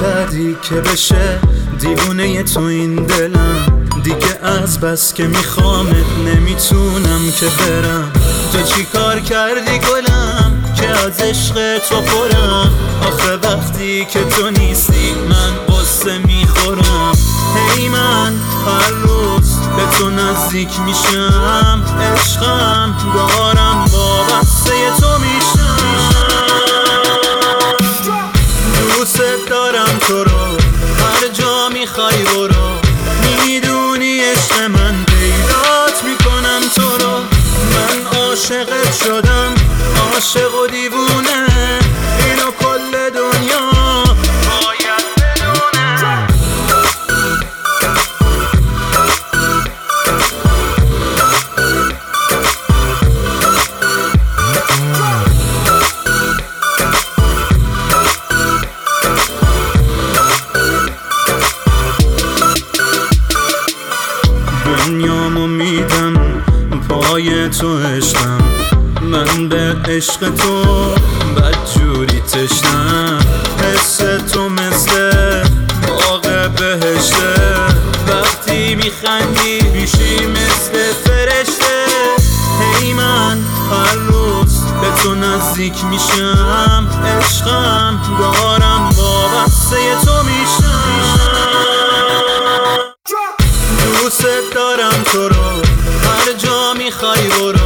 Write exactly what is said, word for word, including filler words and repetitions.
بعدی که بشه دیوونه تو این دلم، دیگه از بس که میخوامت نمیتونم که برم. تو چی کار کردی گلم که از عشق تو پرم؟ آخه وقتی که تو نیستی من قصه میخورم. هی من هر روز به تو نزدیک میشم، عشقم دارم وابسته تو میشم. دوست دارم تو رو، هر جا میخوای برو، میدونی عشق من پیدات میکنم تو رو. من عاشقت شدم، عاشق و دیوونه، اینو کل دنیا باید بدونه. دنیامو میدم پای تو عشقم، من به عشق تو بدجوری تشنم. حس تو مثل باغ بهشته، وقتی میخندی میشی مثل فرشته. هی من هر روز به تو نزدیک میشم، عشقم دارم وابسته تو میشم. دوست دارم تو رو، هر جا میخوای برو،